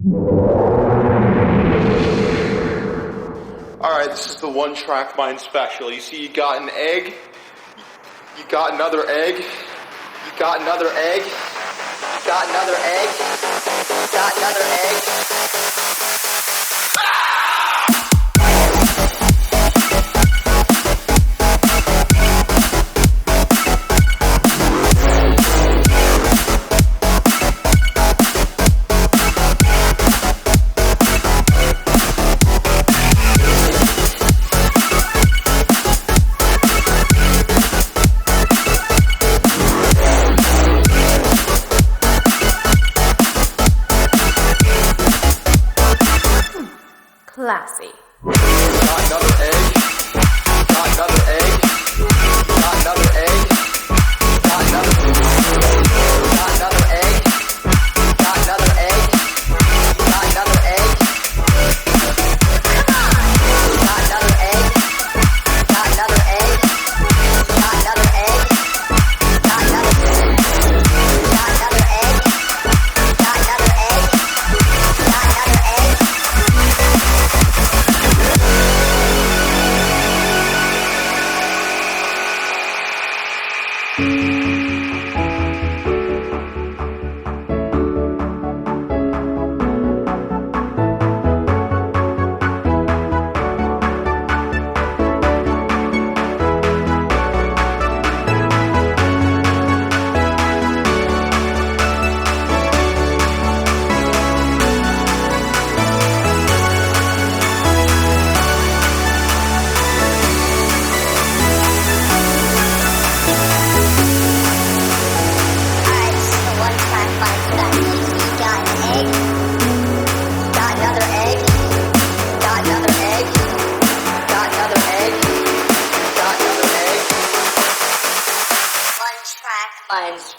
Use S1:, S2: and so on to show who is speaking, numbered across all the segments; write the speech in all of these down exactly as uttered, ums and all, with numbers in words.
S1: Alright, this is the one track mind special. You see, you got an egg, you got another egg, you got another egg, you got another egg, you got another egg.
S2: Classy.
S1: Got another egg. Got another egg. Got another egg. Got another. Got another egg. Got another egg. Got another egg. Got another egg. Got another egg. Got another egg. Got another. Got another egg. Got another egg. Got another egg. Mine's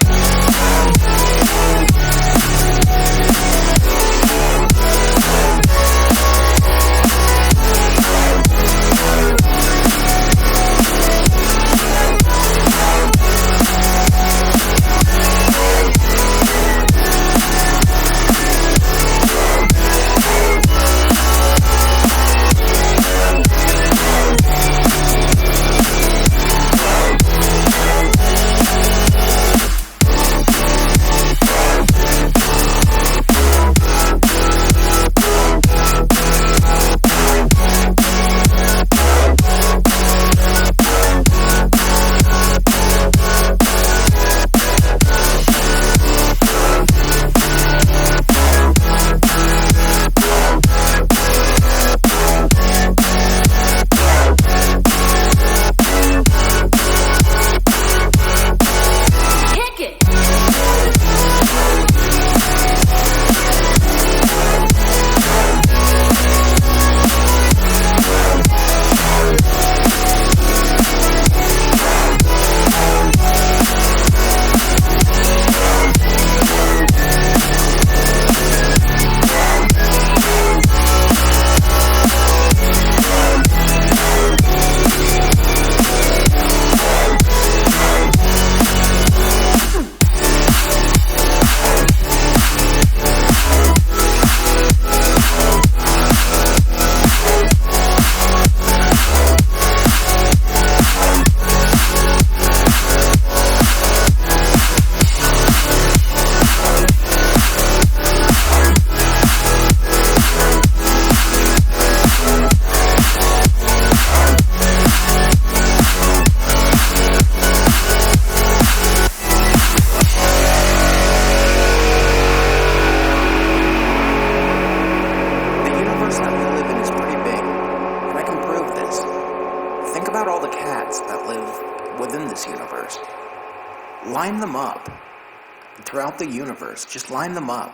S3: Line them up throughout the universe. Just line them up.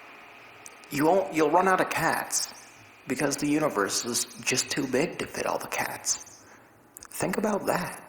S3: You won't, you'll run out of cats because the universe is just too big to fit all the cats. Think about that.